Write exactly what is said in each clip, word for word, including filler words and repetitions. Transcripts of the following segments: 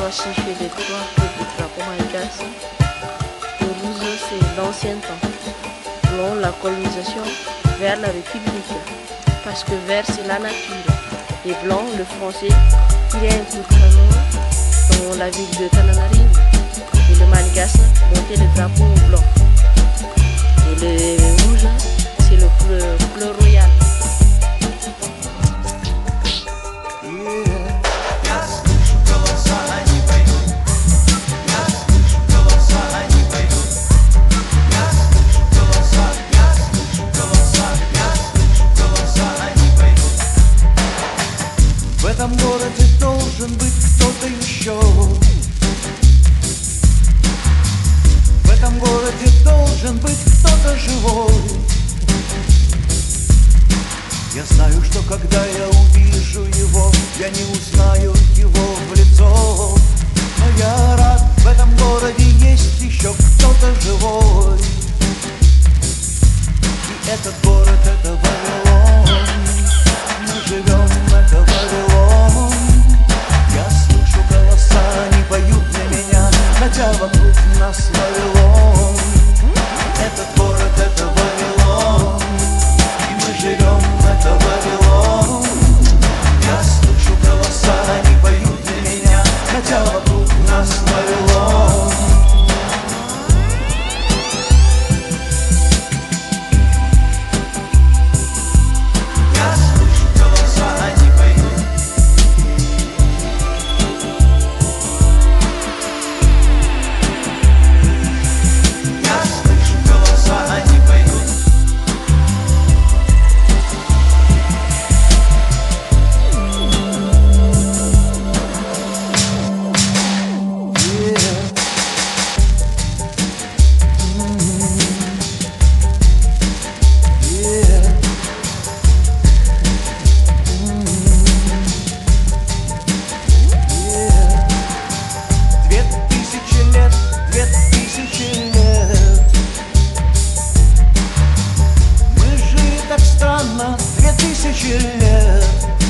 trois signifiait les trois coupes du drapeau malgache. Le rouge, c'est l'ancien temps. Blanc, la colonisation. Vert, la République. Parce que vert, c'est la nature. Et blanc, le français, il y a un coup de canon dans la ville de Tananarive. Et le malgache montait le drapeau blanc. Et le rouge, c'est le bleu, bleu royal. В этом городе должен быть кто-то еще. В этом городе должен быть кто-то живой. Я знаю, что когда я увижу его, я не узнаю его в лицо. Но я рад, в этом городе есть еще кто-то живой. И этот город — это Вавилон. Мы живем, это Вавилон. Я слышу голоса, они поют для меня, хотя вокруг нас Вавилон. Этот город — это Вавилон. И мы живем, это Вавилон. Я слышу голоса, они поют для меня, хотя вокруг нас Вавилон. Две тысячи лет.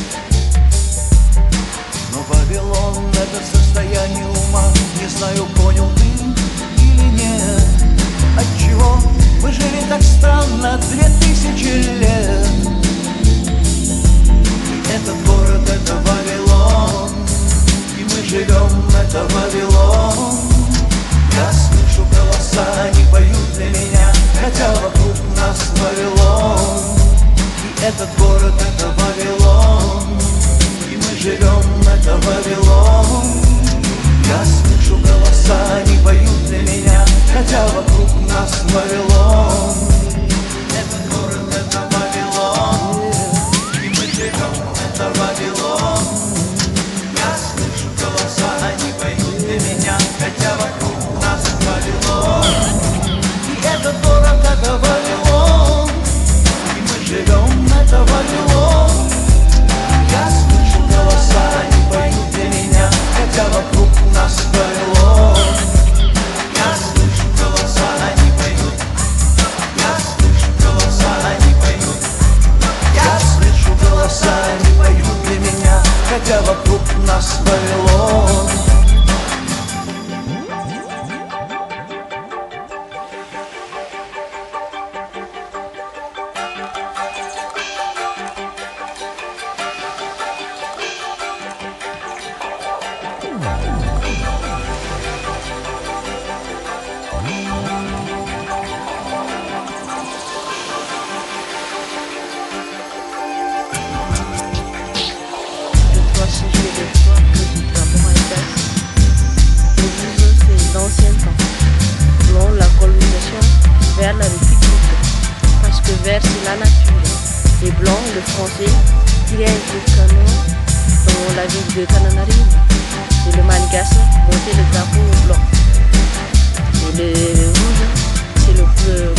Но Вавилон — это состояние ума. Не знаю, понял ты или нет. Отчего мы жили так странно две тысячи лет. И этот город — это Вавилон. И мы живем, это Вавилон. Я слышу голоса, они поют для меня, хотя вокруг нас Вавилон. Этот город — это Вавилон. И мы живем, это Вавилон. Я слышу голоса, они поют для меня, хотя вокруг нас Вавилон. Этот город — это Вавилон. И мы живем, это Вавилон. Я слышу голоса, они поют для меня, хотя вокруг нас Вавилон. И этот город — это Вавилон. И мы живем, это Вавилон. Я слышу голоса, они поют для меня, хотя вокруг нас Вавилон. Я слышу голоса, они поют. Я слышу голоса, они поют. Я слышу голоса, они поют для меня, хотя вокруг нас Вавилон. Vert, la République. Parce que vert, c'est la nature. Et blanc, le français, il y a un coup de canon dans la ville de Tananarive. Et le malgache montait le drapeau blanc. Et le rouge, c'est le bleu.